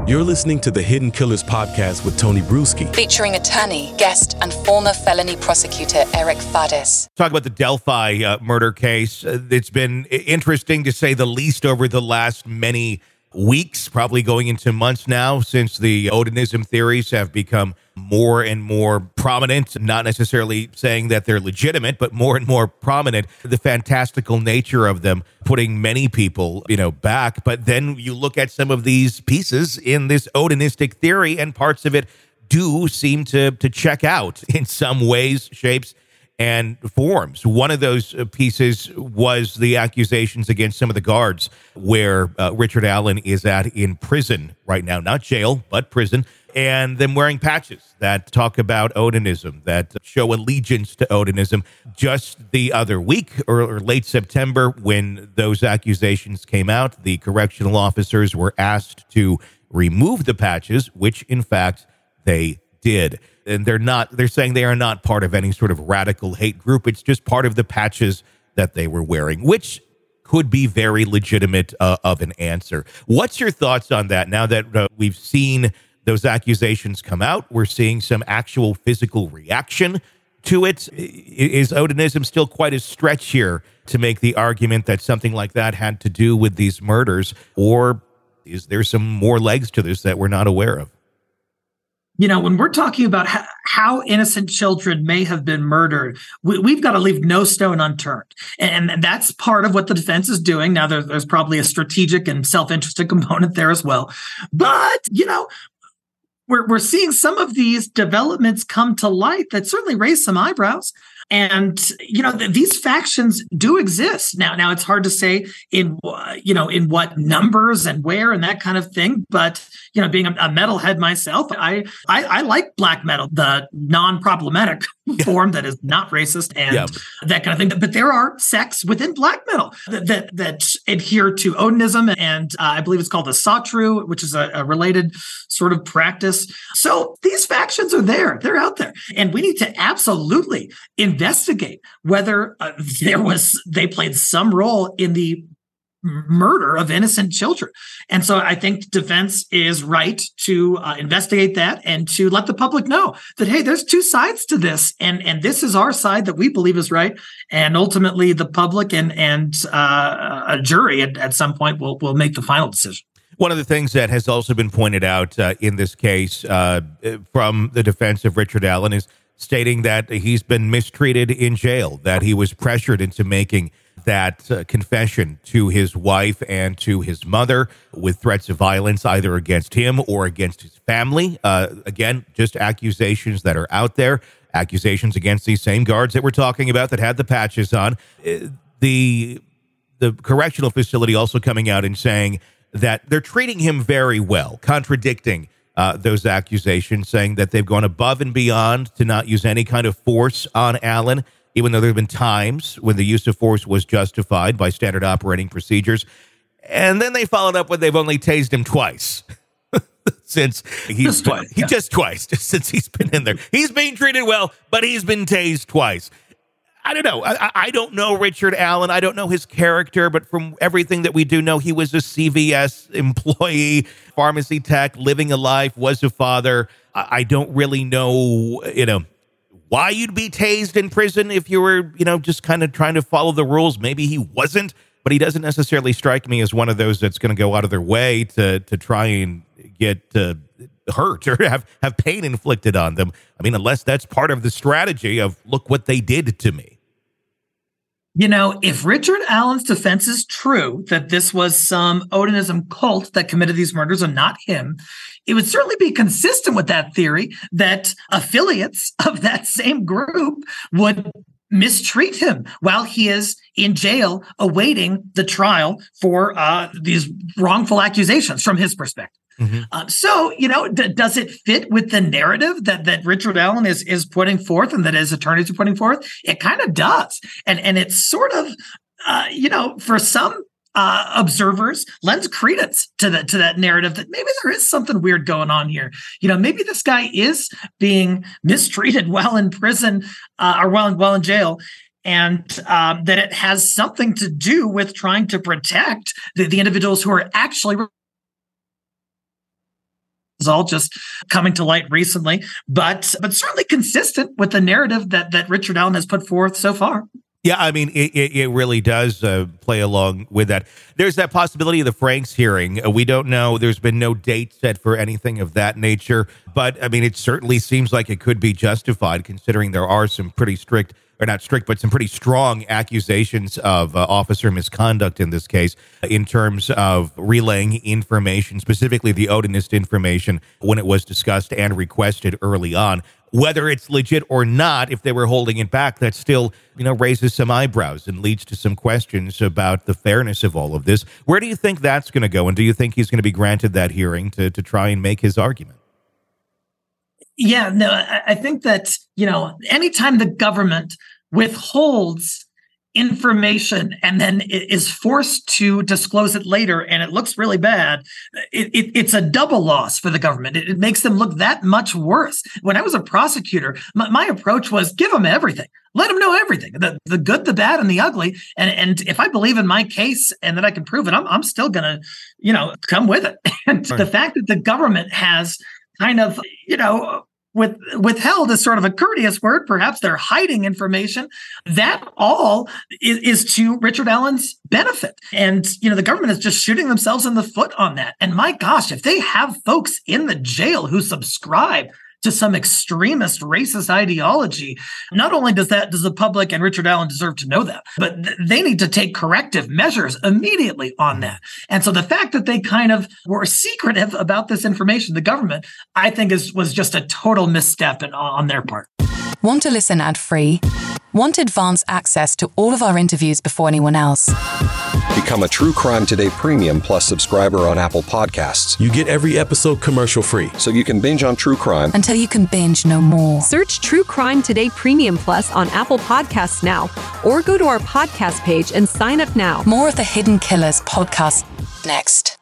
You're listening to the Hidden Killers podcast with Tony Bruschi. Featuring attorney, guest, and former felony prosecutor Eric Fadis. Talk about the Delphi murder case. It's been interesting to say the least over the last many weeks, probably going into months now, since the Odinism theories have become more and more prominent, not necessarily saying that they're legitimate, but more and more prominent. The fantastical nature of them putting many people, back. But then you look at some of these pieces in this Odinistic theory, and parts of it do seem to check out in some ways, shapes, and forms. One of those pieces was the accusations against some of the guards where Richard Allen is in prison right now, not jail, but prison, and them wearing patches that talk about Odinism, that show allegiance to Odinism. Just the other week or late September, when those accusations came out, the correctional officers were asked to remove the patches, which in fact they did. And they're saying they are not part of any sort of radical hate group. It's just part of the patches that they were wearing, which could be very legitimate of an answer. What's your thoughts on that now that we've seen those accusations come out? We're seeing some actual physical reaction to it. Is Odinism still quite a stretch here to make the argument that something like that had to do with these murders? Or is there some more legs to this that we're not aware of? When we're talking about how innocent children may have been murdered, we've got to leave no stone unturned. And that's part of what the defense is doing. Now, there's probably a strategic and self-interested component there as well. But, we're seeing some of these developments come to light that certainly raise some eyebrows. And, these factions do exist. Now it's hard to say in what numbers and where and that kind of thing. But, being a metalhead myself, I like black metal, the non-problematic form that is not racist and that kind of thing. But there are sects within black metal that adhere to Odinism. And I believe it's called the Satru, which is a related sort of practice. So these factions are there. They're out there. And we need to absolutely investigate whether they played some role in the murder of innocent children. And so I think defense is right to investigate that and to let the public know that, hey, there's two sides to this. And this is our side that we believe is right. And ultimately the public and a jury at some point will make the final decision. One of the things that has also been pointed out in this case from the defense of Richard Allen is stating that he's been mistreated in jail, that he was pressured into making that confession to his wife and to his mother with threats of violence either against him or against his family. Again, just accusations that are out there, accusations against these same guards that we're talking about that had the patches on. The correctional facility also coming out and saying that they're treating him very well, contradicting those accusations, saying that they've gone above and beyond to not use any kind of force on Allen, even though there have been times when the use of force was justified by standard operating procedures. And then they followed up with they've only tased him twice. Since since he's been in there. He's being treated well, but he's been tased twice. I don't know. I don't know Richard Allen. I don't know his character, but from everything that we do know, he was a CVS employee, pharmacy tech, living a life, was a father. I don't really know, why you'd be tased in prison if you were, just kind of trying to follow the rules. Maybe he wasn't, but he doesn't necessarily strike me as one of those that's going to go out of their way to try and get hurt or have pain inflicted on them. I mean, unless that's part of the strategy of, look what they did to me. If Richard Allen's defense is true, that this was some Odinism cult that committed these murders and not him, it would certainly be consistent with that theory that affiliates of that same group would mistreat him while he is in jail awaiting the trial for these wrongful accusations from his perspective. Mm-hmm. So, does it fit with the narrative that Richard Allen is putting forth and that his attorneys are putting forth? It kind of does. And it's sort of, for some observers, lends credence to that narrative that maybe there is something weird going on here. Maybe this guy is being mistreated while in prison or while in jail. And that it has something to do with trying to protect the individuals who are actually is all just coming to light recently, but certainly consistent with the narrative that Richard Allen has put forth so far. Yeah, I mean, it really does play along with that. There's that possibility of the Franks hearing. We don't know. There's been no date set for anything of that nature. But, I mean, it certainly seems like it could be justified, considering there are some pretty strict, or not strict, but some pretty strong accusations of officer misconduct in this case, in terms of relaying information, specifically the Odinist information, when it was discussed and requested early on. Whether it's legit or not, if they were holding it back, that still, raises some eyebrows and leads to some questions about the fairness of all of this. Where do you think that's going to go? And do you think he's going to be granted that hearing to try and make his argument? Yeah, no, I think that, anytime the government withholds information and then is forced to disclose it later and it looks really bad, it's a double loss for the government. It makes them look that much worse. When I was a prosecutor, my approach was give them everything. Let them know everything, the good, the bad, and the ugly. And if I believe in my case and that I can prove it, I'm still going to, come with it. And the fact that the government has kind of, withheld is sort of a courteous word. Perhaps they're hiding information. That all is to Richard Allen's benefit. And, the government is just shooting themselves in the foot on that. And my gosh, if they have folks in the jail who subscribe to some extremist racist ideology, not only does the public and Richard Allen deserve to know that, but they need to take corrective measures immediately on that. And so the fact that they kind of were secretive about this information, the government, I think was just a total misstep on their part. Want to listen ad-free? Want advanced access to all of our interviews before anyone else? Become a True Crime Today Premium Plus subscriber on Apple Podcasts. You get every episode commercial-free, so you can binge on true crime until you can binge no more. Search True Crime Today Premium Plus on Apple Podcasts now, or go to our podcast page and sign up now. More of the Hidden Killers podcast next.